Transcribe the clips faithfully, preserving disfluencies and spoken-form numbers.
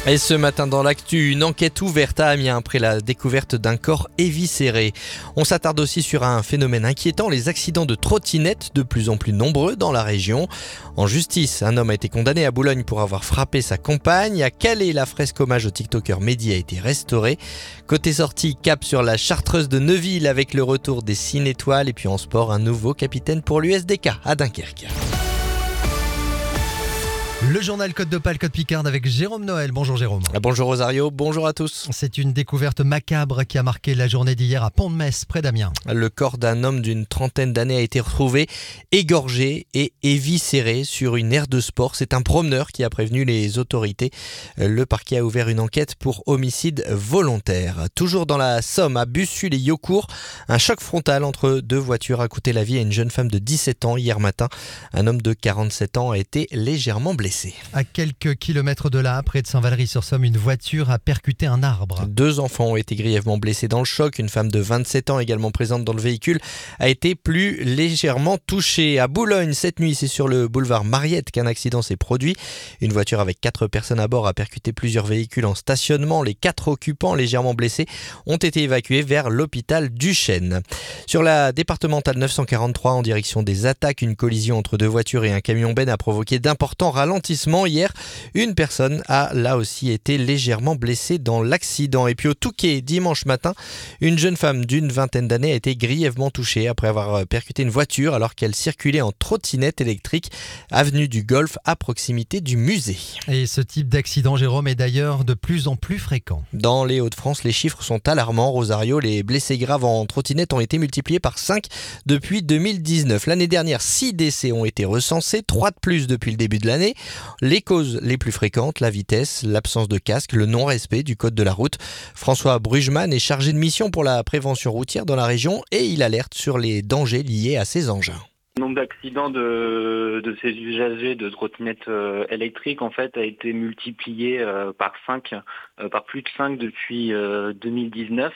Et ce matin dans l'actu, une enquête ouverte à Amiens après la découverte d'un corps éviscéré. On s'attarde aussi sur un phénomène inquiétant, les accidents de trottinettes de plus en plus nombreux dans la région. En justice, un homme a été condamné à Boulogne pour avoir frappé sa compagne. À Calais, la fresque hommage au tiktoker Mehdi a été restaurée. Côté sortie, cap sur la Chartreuse de Neuville avec le retour des Cine Étoiles. Et puis en sport, un nouveau capitaine pour l'U S D K à Dunkerque. Le journal Côte d'Opale, Côte Picarde avec Jérôme Noël. Bonjour Jérôme. Bonjour Rosario, bonjour à tous. C'est une découverte macabre qui a marqué la journée d'hier à Pont-de-Metz, près d'Amiens. Le corps d'un homme d'une trentaine d'années a été retrouvé égorgé et éviscéré sur une aire de sport. C'est un promeneur qui a prévenu les autorités. Le parquet a ouvert une enquête pour homicide volontaire. Toujours dans la Somme, à Bussul-et-Yaucourt, un choc frontal entre deux voitures a coûté la vie à une jeune femme de dix-sept ans hier matin. Un homme de quarante-sept ans a été légèrement blessé. À quelques kilomètres de là, près de Saint-Valery-sur-Somme, une voiture a percuté un arbre. Deux enfants ont été grièvement blessés dans le choc. Une femme de vingt-sept ans, également présente dans le véhicule, a été plus légèrement touchée. À Boulogne, cette nuit, c'est sur le boulevard Mariette qu'un accident s'est produit. Une voiture avec quatre personnes à bord a percuté plusieurs véhicules en stationnement. Les quatre occupants, légèrement blessés, ont été évacués vers l'hôpital Duchesne. Sur la départementale neuf cent quarante-trois, en direction des Attaques, une collision entre deux voitures et un camion-benne a provoqué d'importants ralentissements. Hier, une personne a là aussi été légèrement blessée dans l'accident. Et puis au Touquet, dimanche matin, une jeune femme d'une vingtaine d'années a été grièvement touchée après avoir percuté une voiture alors qu'elle circulait en trottinette électrique avenue du Golfe à proximité du musée. Et ce type d'accident, Jérôme, est d'ailleurs de plus en plus fréquent. Dans les Hauts-de-France, les chiffres sont alarmants. Rosario, les blessés graves en trottinette ont été multipliés par cinq depuis deux mille dix-neuf. L'année dernière, six décès ont été recensés, trois de plus depuis le début de l'année. Les causes les plus fréquentes, la vitesse, l'absence de casque, le non-respect du code de la route. François Brugman est chargé de mission pour la prévention routière dans la région et il alerte sur les dangers liés à ces engins. Le nombre d'accidents de, de ces usagers de trottinettes euh, électriques en fait a été multiplié euh, par cinq, euh, par plus de cinq depuis euh, deux mille dix-neuf.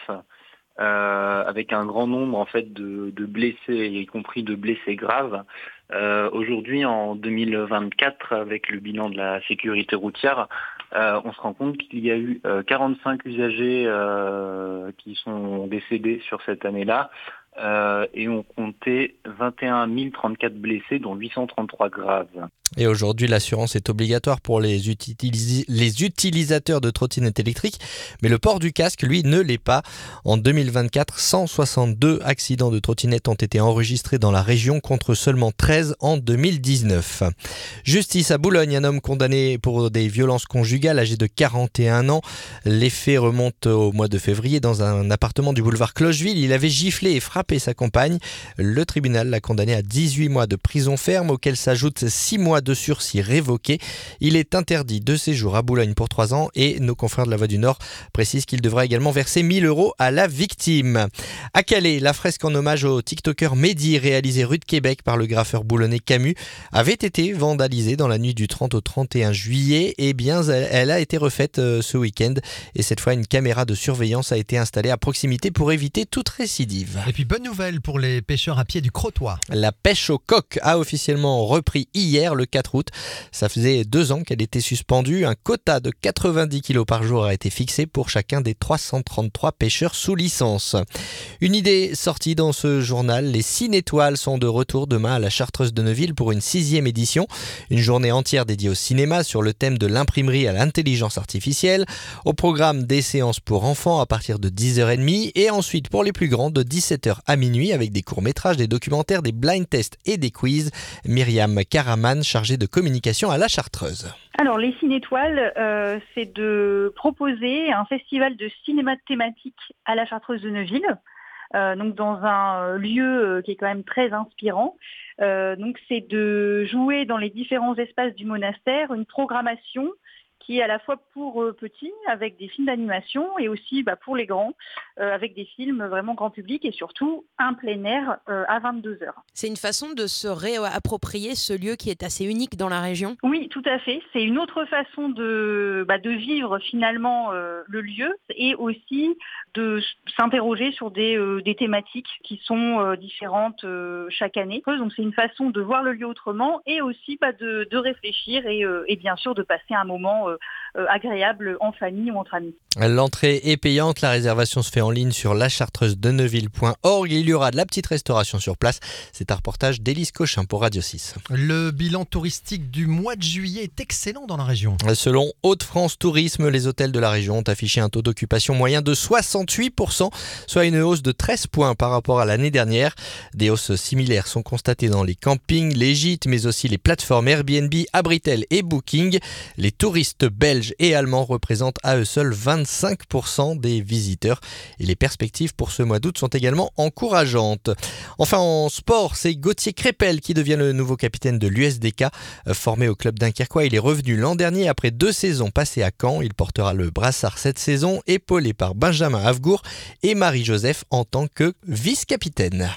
Euh, avec un grand nombre en fait de, de blessés, y compris de blessés graves. Euh, aujourd'hui, en deux mille vingt-quatre, avec le bilan de la sécurité routière, euh, on se rend compte qu'il y a eu euh, quarante-cinq usagers euh, qui sont décédés sur cette année-là, euh, et on comptait vingt et un mille trente-quatre blessés, dont huit cent trente-trois graves. Et aujourd'hui, l'assurance est obligatoire pour les, utilis- les utilisateurs de trottinettes électriques, mais le port du casque, lui, ne l'est pas. En deux mille vingt-quatre, cent soixante-deux accidents de trottinettes ont été enregistrés dans la région contre seulement treize en deux mille dix-neuf. Justice à Boulogne, un homme condamné pour des violences conjugales âgé de quarante et un ans. Les faits remontent au mois de février dans un appartement du boulevard Clocheville. Il avait giflé et frappé sa compagne. Le tribunal l'a condamné à dix-huit mois de prison ferme, auxquels s'ajoutent six mois de sursis révoqué. Il est interdit de séjour à Boulogne pour trois ans et nos confrères de la Voix du Nord précisent qu'il devra également verser mille euros à la victime. À Calais, la fresque en hommage au tiktoker Mehdi, réalisée rue de Québec par le graffeur boulonnais Camus, avait été vandalisée dans la nuit du trente au trente et un juillet. Et bien, elle a été refaite ce week-end et cette fois, une caméra de surveillance a été installée à proximité pour éviter toute récidive. Et puis, bonne nouvelle pour les pêcheurs à pied du Crotoy. La pêche au coq a officiellement repris hier, le quatre août. Ça faisait deux ans qu'elle était suspendue. Un quota de quatre-vingt-dix kilos par jour a été fixé pour chacun des trois cent trente-trois pêcheurs sous licence. Une idée sortie dans ce journal, les Cine Étoiles sont de retour demain à la Chartreuse de Neuville pour une sixième édition. Une journée entière dédiée au cinéma sur le thème de l'imprimerie à l'intelligence artificielle. Au programme, des séances pour enfants à partir de dix heures trente et ensuite pour les plus grands de dix-sept heures à minuit avec des courts-métrages, des documentaires, des blind tests et des quiz. Myriam Karaman, chargée de communication à la Chartreuse. Alors, les Cine Étoiles, euh, c'est de proposer un festival de cinéma thématique à la Chartreuse de Neuville, euh, donc dans un lieu euh, qui est quand même très inspirant. Euh, donc, c'est de jouer dans les différents espaces du monastère une programmation qui est à la fois pour euh, petits, avec des films d'animation, et aussi bah, pour les grands, euh, avec des films vraiment grand public, et surtout un plein air euh, à vingt-deux heures. C'est une façon de se réapproprier ce lieu qui est assez unique dans la région ? Oui, tout à fait. C'est une autre façon de, bah, de vivre finalement euh, le lieu, et aussi de s'interroger sur des, euh, des thématiques qui sont euh, différentes euh, chaque année. Donc c'est une façon de voir le lieu autrement, et aussi bah, de, de réfléchir et, euh, et bien sûr de passer un moment euh, euh, agréable en famille ou entre amis. L'entrée est payante, la réservation se fait en ligne sur la chartreuse de neuville point org. Il y aura de la petite restauration sur place. C'est un reportage d'Élise Cochin pour Radio six. Le bilan touristique du mois de juillet est excellent dans la région. Selon Hauts-de-France Tourisme, les hôtels de la région ont affiché un taux d'occupation moyen de soixante-huit pour cent, soit une hausse de treize points par rapport à l'année dernière. Des hausses similaires sont constatées dans les campings, les gîtes, mais aussi les plateformes Airbnb, Abritel et Booking. Les touristes belges et allemands représentent à eux seuls vingt-cinq pour cent des visiteurs. Et les perspectives pour ce mois d'août sont également encourageantes. Enfin, en sport, c'est Gauthier Crépel qui devient le nouveau capitaine de l'U S D K. Formé au club dunkerquois, il est revenu l'an dernier après deux saisons passées à Caen. Il portera le brassard cette saison, épaulé par Benjamin Havgour et Marie-Joseph en tant que vice-capitaine.